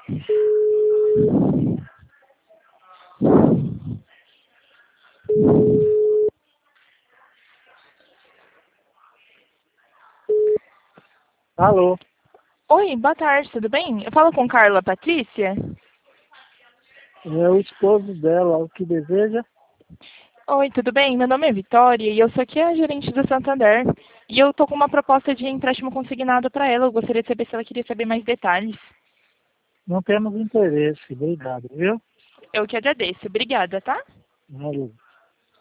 Alô, Oi, boa tarde, tudo bem? Eu falo com Carla Patrícia. é o esposo dela, o que deseja? Oi, tudo bem? Meu nome é Vitória e eu sou aqui a gerente do Santander. E eu tô com uma proposta de empréstimo consignado para ela. Eu gostaria de saber se ela queria saber mais detalhes. Não temos interesse, obrigado, viu? Eu que agradeço. Obrigada, tá? Valeu.